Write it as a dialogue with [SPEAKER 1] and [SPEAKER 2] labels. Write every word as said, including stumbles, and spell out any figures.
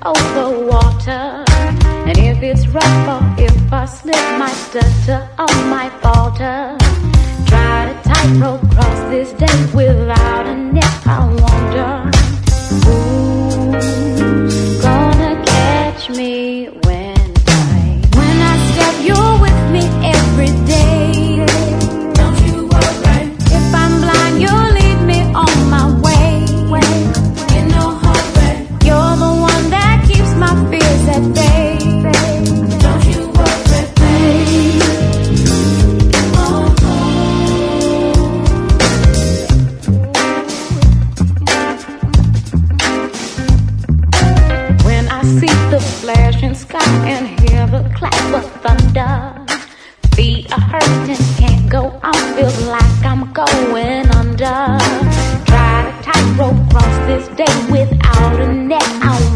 [SPEAKER 1] over water. And if it's rough or if I slip, my stutter or my falter. Try to tightrope cross this day without a net, I wonder who's gonna catch me when I when I step, you're with me every day. Don't you worry. If I'm blind, you'll lead me on my way. In no hurry. You're the one that keeps my fears at bay. Don't you worry, babe. Oh, when I see the flashing sky and hear the clap of thunder, feet are hurting, can't go on, feels like I'm going under. Try to tightrope cross this day without a net, I